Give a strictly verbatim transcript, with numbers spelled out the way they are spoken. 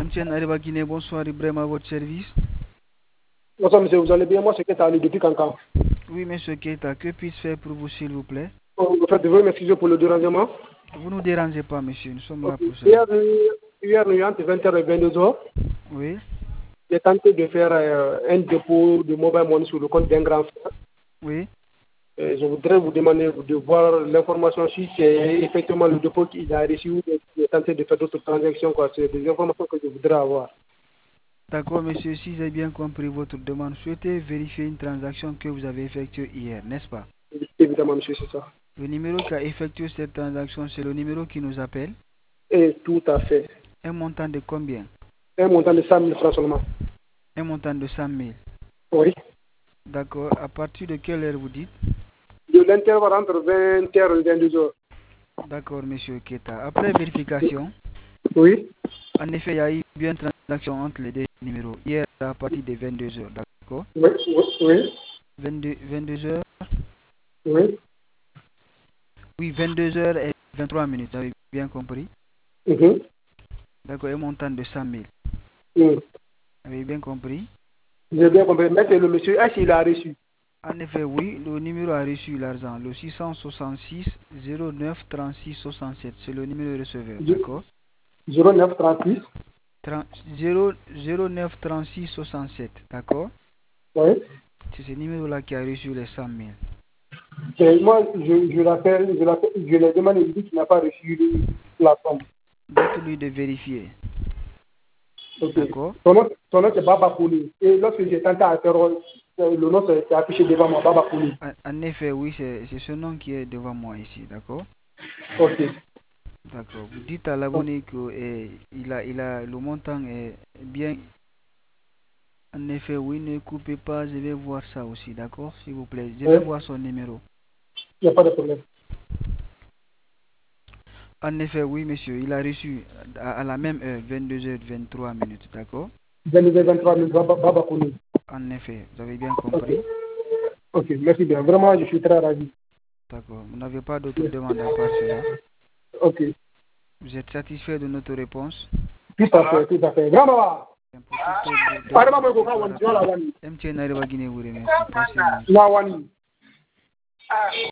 M T N Arriva Guinée, bonsoir, Ibrahim à votre service. Bonsoir monsieur, vous allez bien? Moi c'est Keita Ali depuis Cancan. Oui monsieur Keita, que puis-je faire pour vous s'il vous plaît? En fait, je veux m'excuser pour le dérangement. Vous ne nous dérangez pas monsieur, nous sommes là Okay. pour ça. Hier, euh, hier nous, entre vingt heures et vingt-deux heures, Oui, j'ai tenté de faire euh, un dépôt de mobile money sur le compte d'un grand frère. oui. Et je voudrais vous demander de voir l'information si c'est effectivement le dépôt qu'il a reçu ou qu'il est tenté de faire d'autres transactions. Quoi. C'est des informations que je voudrais avoir. D'accord monsieur, si j'ai bien compris votre demande, souhaitez vérifier une transaction que vous avez effectuée hier, n'est-ce pas? Évidemment, monsieur, c'est ça. Le numéro qui a effectué cette transaction, c'est le numéro qui nous appelle. Et tout à fait. Un montant de combien? Un montant de cent mille francs seulement. Un montant de cent mille. Oui. D'accord, à partir de quelle heure vous dites? De l'intervalle entre vingt heures et vingt-deux heures. D'accord monsieur Keita. Après vérification, Oui. en effet, il y a eu bien une transaction entre les deux numéros. Hier à partir de vingt-deux heures, d'accord? Oui, oui, oui. vingt-deux, vingt-deux heures? Oui. Oui, vingt-deux heures et vingt-trois minutes, vous avez bien compris? Mhm. D'accord, un montant de cent mille. Mm. Vous avez bien compris? J'ai bien compris. Mais c'est le monsieur H, il a reçu. En effet, oui, le numéro a reçu l'argent, le six cent soixante-six zéro neuf trente-six soixante-sept, c'est le numéro receveur, d'accord? zéro neuf trente-six. zéro neuf trente-six soixante-sept, d'accord? Oui. C'est ce numéro-là qui a reçu les cent mille. Et moi, je, je l'appelle, je l'appelle, je lui demande, il dit qu'il n'a pas reçu la somme. Dites-lui de vérifier, Ok. d'accord? Son nom, son nom c'est Baba Kouni. Et lorsque j'ai tenté à faire, euh, le nom c'est affiché devant moi, Baba Kouni. En, en effet, oui, c'est ce nom qui est devant moi ici, d'accord? Ok. D'accord. Vous dites à l'abonné que eh, il a, il a, le montant est bien. En effet, oui, ne coupez pas, je vais voir ça aussi, d'accord? S'il vous plaît, je vais Oui. voir son numéro. Il n'y a pas de problème. En effet, oui, monsieur, il a reçu à, à la même heure, vingt-deux heures vingt-trois minutes, d'accord? vingt-deux vingt-trois mille, Baba, Baba Kouni. En effet, vous avez bien Ok. compris? Ok, merci bien. Vraiment, je suis très ravi. D'accord. Vous n'avez pas d'autres demandes à part cela? Ok. Vous êtes satisfait de notre réponse? Tout à fait, tout à fait. Vraiment. Pour toute autre Adama demande, Beko, n'hésitez quand pas à on dit, on rappeler. l'a wani. M T N Arriva Guinée vous remercie. Passez une bonne La wani.